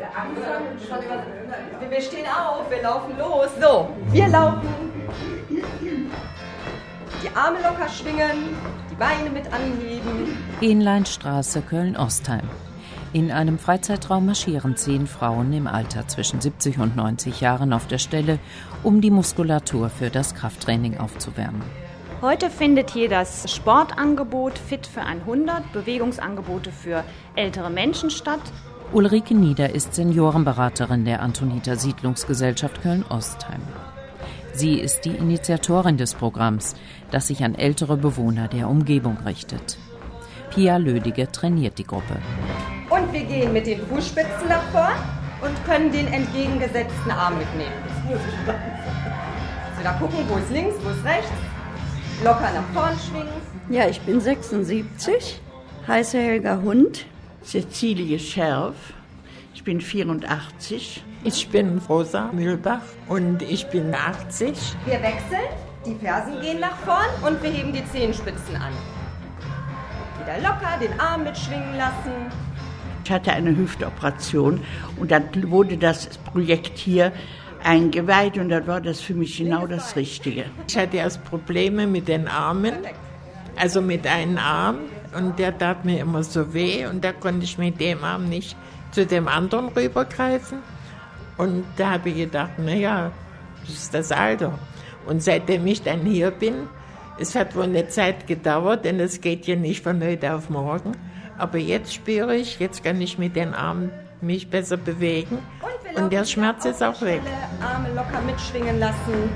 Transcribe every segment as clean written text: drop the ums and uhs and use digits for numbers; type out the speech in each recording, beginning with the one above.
Wir stehen auf, wir laufen los. So, wir laufen. Die Arme locker schwingen, die Beine mit anheben. Ähnleinstraße, Köln-Ostheim. In einem Freizeitraum marschieren 10 Frauen im Alter zwischen 70 und 90 Jahren auf der Stelle, um die Muskulatur für das Krafttraining aufzuwärmen. Heute findet hier das Sportangebot Fit für 100, Bewegungsangebote für ältere Menschen statt. Ulrike Nieder ist Seniorenberaterin der Antoniter Siedlungsgesellschaft Köln-Ostheim. Sie ist die Initiatorin des Programms, das sich an ältere Bewohner der Umgebung richtet. Pia Lödige trainiert die Gruppe. Und wir gehen mit den Fußspitzen nach vorn und können den entgegengesetzten Arm mitnehmen. So, da gucken, wo ist links, wo ist rechts. Locker nach vorn schwingen. Ja, ich bin 76, heiße Helga Hund. Cäcilie Scherf, ich bin 84. Ich bin Rosa Mühlbach und ich bin 80. Wir wechseln, die Fersen gehen nach vorn und wir heben die Zehenspitzen an. Wieder locker den Arm mitschwingen lassen. Ich hatte eine Hüftoperation und dann wurde das Projekt hier eingeweiht und dann war das für mich genau das Richtige. Ich hatte erst Probleme mit den Armen, also mit einem Arm, und der tat mir immer so weh und da konnte ich mit dem Arm nicht zu dem anderen rübergreifen. Und da habe ich gedacht, naja, das ist das Alter. Und seitdem ich dann hier bin, es hat wohl eine Zeit gedauert, denn es geht ja nicht von heute auf morgen. Aber jetzt spüre ich, jetzt kann ich mit den Armen mich besser bewegen und der Schmerz ist auch weg. Arme locker mitschwingen lassen.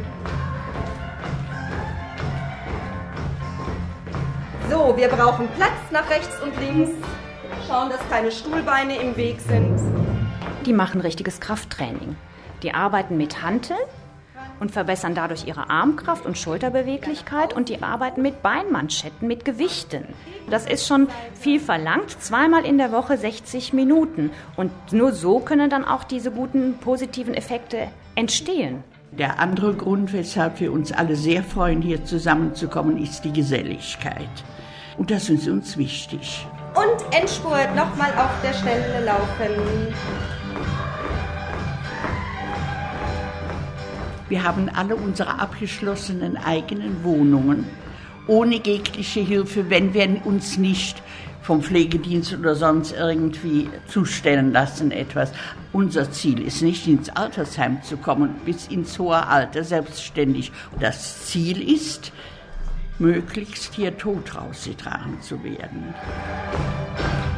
So, wir brauchen Platz nach rechts und links. Schauen, dass keine Stuhlbeine im Weg sind. Die machen richtiges Krafttraining. Die arbeiten mit Hanteln und verbessern dadurch ihre Armkraft und Schulterbeweglichkeit, und die arbeiten mit Beinmanschetten, mit Gewichten. Das ist schon viel verlangt, 2-mal in der Woche 60 Minuten. Und nur so können dann auch diese guten positiven Effekte entstehen. Der andere Grund, weshalb wir uns alle sehr freuen, hier zusammenzukommen, ist die Geselligkeit. Und das ist uns wichtig. Und Endspurt, nochmal auf der Stelle laufen. Wir haben alle unsere abgeschlossenen eigenen Wohnungen, ohne jegliche Hilfe, wenn wir uns nicht vom Pflegedienst oder sonst irgendwie zustellen lassen etwas. Unser Ziel ist nicht, ins Altersheim zu kommen, bis ins hohe Alter, selbstständig. Das Ziel ist, möglichst hier tot rausgetragen zu werden.